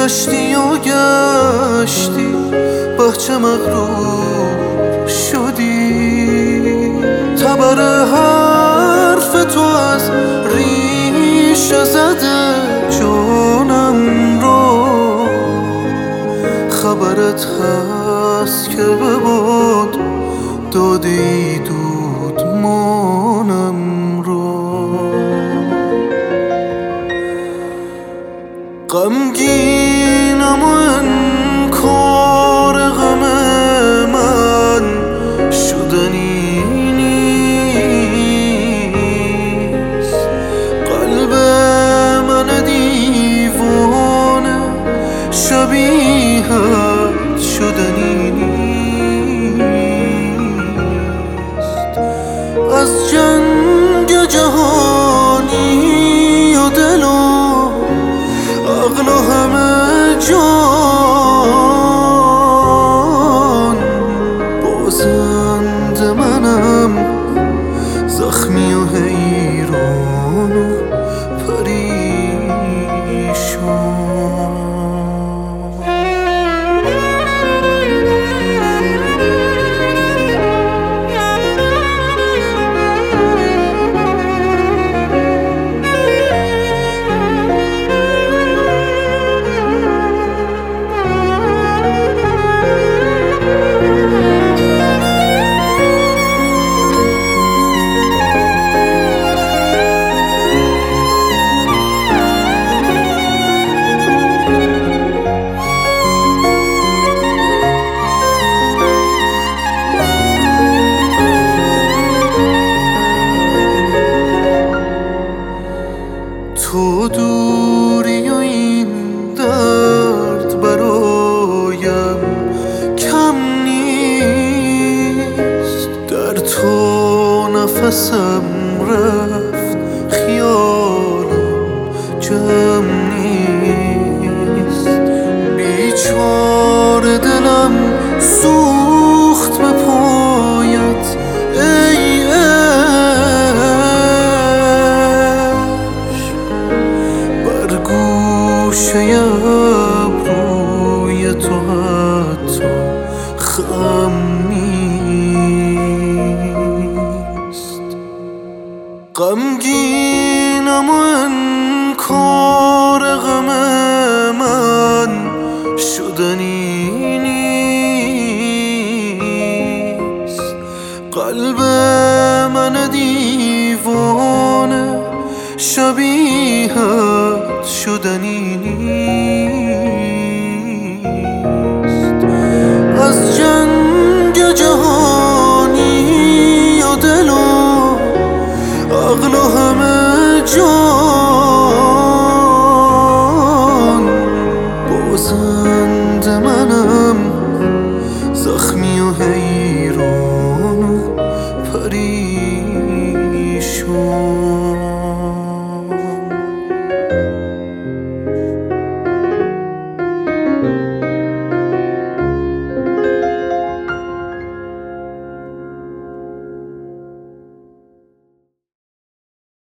گشتی و گشتی بچه مغرور شدی. تبر حرف تو از ریشه زده جانم رو. خبرت هست که به باد دادی دود مانم رو. غمگینم و انکار غم من شدنی نیست. قلب من دیوانه شبیهت شدنی نیست. از جنگ جهانی و دل و عقل و همه جان بازنده منم، زخمی و حیران و پریشان. تو دوری و این درد برایم کم نیست. در تو نفسم رفت خیالم جمع نیست. بیچاره دلم سوخت به پایت ای گوشه ابروی تو حتی خم نیست. غمگینم و انکار غم من شدنی نیست. قلب من دیوانه شبیهت شدنی نیست.